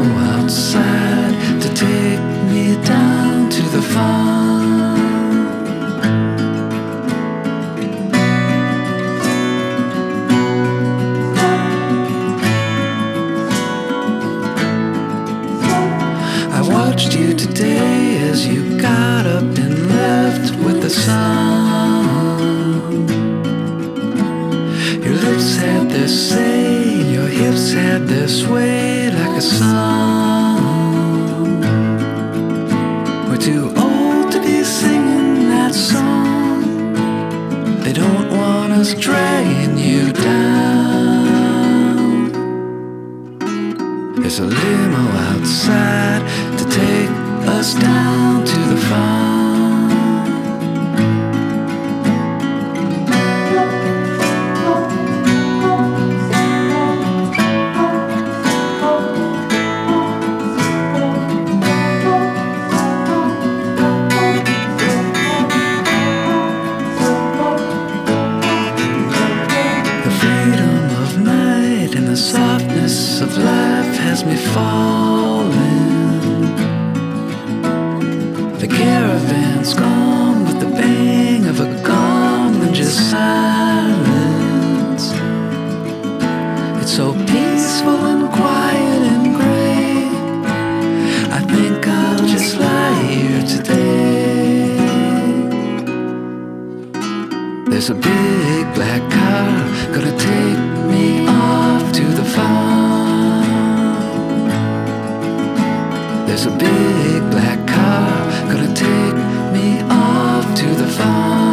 outside to take me down to the farm. I watched you today as you got up and left with the sun. Your lips had their say, your hips had their sway like a song. We're too old to be singing that song. They don't want us dragging you down. There's a limo outside to take us down to the farm. The softness of life has me falling. The caravan's gone with the bang of a gong and just silence. It's so peaceful and quiet and gray. I think I'll just lie here today. There's a big black car gonna take me off to the farm. There's a big black car gonna take me off to the farm.